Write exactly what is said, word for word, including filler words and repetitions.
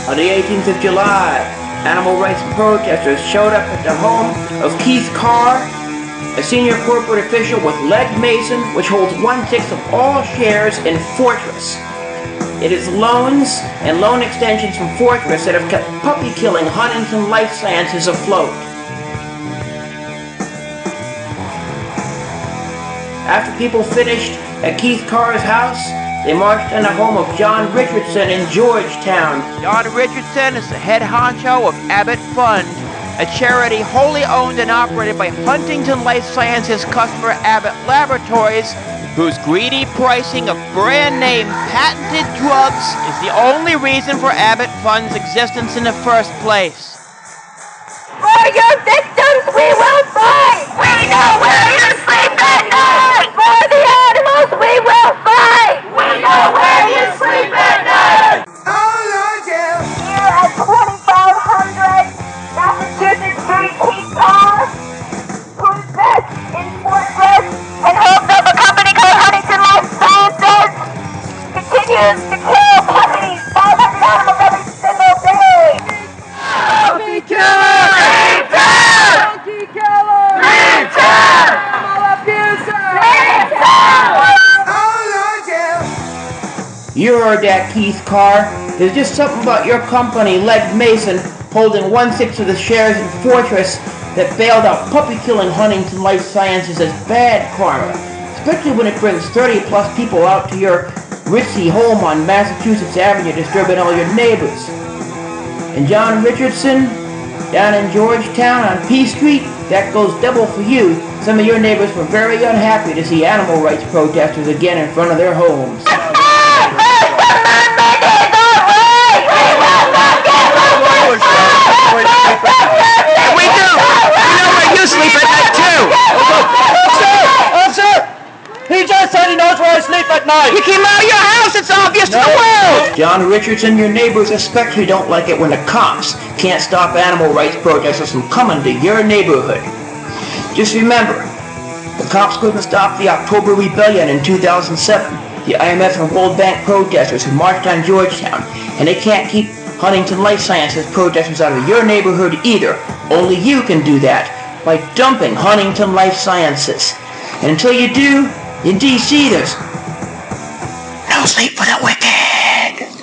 On the eighteenth of July, animal rights protesters showed up at the home of Keith Carr, a senior corporate official with Legg Mason, which holds one-sixth of all shares in Fortress. It is loans and loan extensions from Fortress that have kept puppy-killing Huntington Life Sciences afloat. After people finished at Keith Carr's house, they marched in the home of John Richardson in Georgetown. John Richardson is the head honcho of Abbott Fund, a charity wholly owned and operated by Huntington Life Sciences customer Abbott Laboratories, whose greedy pricing of brand-name patented drugs is the only reason for Abbott Fund's existence in the first place. For your victims, we will fight! We know where you sleep at night! For the animals, we will fight! We know where you sleep at night! Oh, Lord, yeah! Here at twenty-five hundred Massachusetts Street, Keith Carr, who invests in Fortress and hopes of a company called Huntington Life Sciences, continues to kill puppies, five hundred animals every single day! Puppy killer! Monkey killer! Return! Animal abuser! Return! Oh, Lord, yeah! You heard that, Keith Carr. There's just something about your company, Legg Mason, holding one-sixth of the shares in Fortress that bailed out puppy-killing Huntington Life Sciences as bad karma, especially when it brings thirty-plus people out to your ritzy home on Massachusetts Avenue disturbing all your neighbors. And John Richardson, down in Georgetown on P Street, that goes double for you. Some of your neighbors were very unhappy to see animal rights protesters again in front of their homes. We do! We know where you sleep at night, too! Officer! Officer! He just said he knows where I sleep at night! You came out of your house, it's obvious to the world! John Richardson, your neighbors especially don't like it when the cops can't stop animal rights protesters from coming to your neighborhood. Just remember, the cops couldn't stop the October Rebellion in two thousand seven, the I M F and World Bank protesters who marched on Georgetown, and they can't keep Huntington Life Sciences protesters out of your neighborhood either. Only you can do that by dumping Huntington Life Sciences. And until you do, in D C there's no sleep.